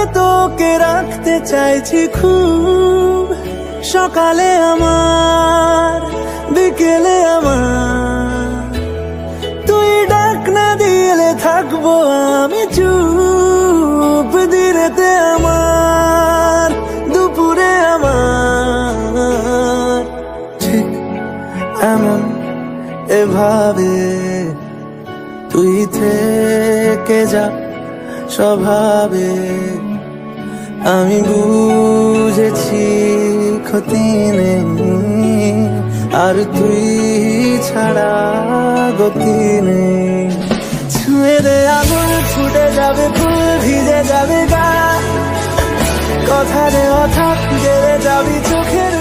তোকে রাখতে চাইছি খুব, সকালে আমার বিকেলে আমার, তুই ডাক না দিলে থাকবো আমি চুপ, দিনেতে আমার দুপুরে আমার, ঠিক এমন এভাবে তুই থেকে যা স্বভাবে, আমি বুঝেছি ক্ষতি নেই, আর তুই ছাড়া গতি নেই। ছুঁয়ে দে আগুন, ছুটে যাবে ফুল, ভিজে যাবে গা, কথা দেওয়া থাক, গেলে যাবি চোখের